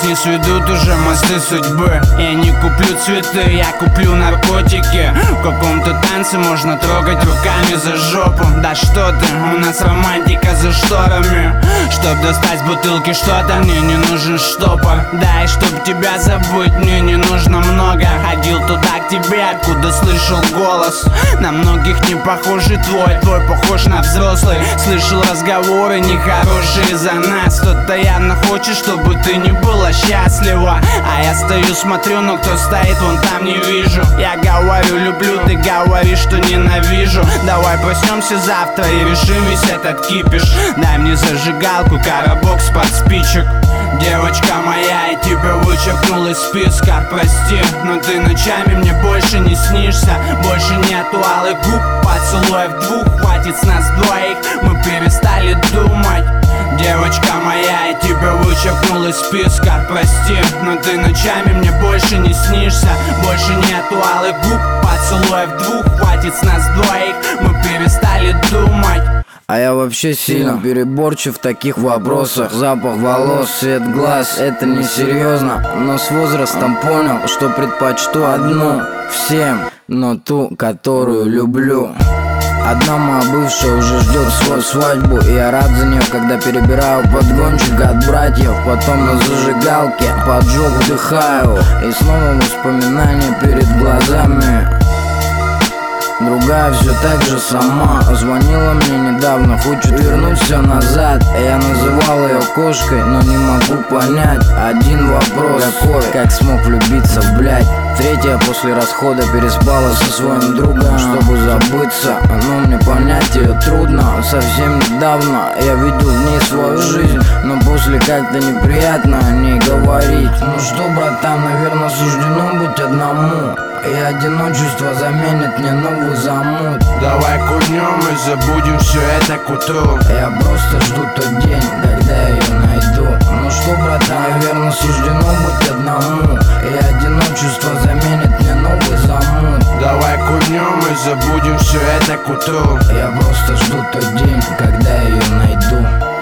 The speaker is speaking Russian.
не сведут уже мосты судьбы. Я не куплю цветы, я куплю наркотики. В каком-то танце можно трогать руками за жопу. Да что ты, у нас романтика за шторами. Чтоб достать бутылки что-то, мне не нужен штопор. Да, и чтоб тебя забыть, мне не нужно много. Ходил туда к тебе, откуда слышал голос. На многих не похожий твой похож на взрослый. Слышал разговоры нехорошие за нас. Кто-то явно хочет, чтобы ты не была счастлива. А я стою, смотрю, но кто стоит, вон там не вижу. Я говорю, люблю, ты говоришь, что ненавижу. Давай проснемся завтра и решим весь этот кипиш. Дай мне зажигалку, коробок с-под спичек. Девочка моя, я тебя вычеркнул из списка. Прости, но ты ночами мне больше не снишься. Больше нету алых губ, поцелуев двух. Хватит с нас двоих, мы перестали думать. Девочка моя, я тебя вычеркнул из списка. Прости, но ты ночами мне больше не снишься. Больше нету алых губ, поцелуев двух. Хватит с нас двоих, мы перестали думать. А я вообще сильно переборчив в таких вопросах. Запах волос, цвет глаз, это не серьезно. Но с возрастом понял, что предпочту одну всем, но ту, которую люблю. Одна моя бывшая уже ждет свою свадьбу, и я рад за нее, когда перебираю подгончик от братьев. Потом на зажигалке поджог вдыхаю, и снова воспоминания перед глазами. Другая все так же сама звонила мне недавно, хочет вернуть все назад. Я называл ее кошкой, но не могу понять один вопрос: какой, как смог влюбиться в блядь? Третья после расхода переспала со своим другом, чтобы забыться. Но мне понять ее трудно. Совсем недавно я видел в ней свою жизнь, но после как-то неприятно о ней говорить. Ну что, братан, наверное, суждено быть одному, и одиночество заменит мне новый замут. Давай курнем и забудем все это к утру. Я просто жду тот день, когда я ее найду. Ну что, братан, наверное, суждено быть одному, и одиночество заменит мне новый замут. Давай курнем и забудем все это к утру. Я просто жду тот день, когда я ее найду.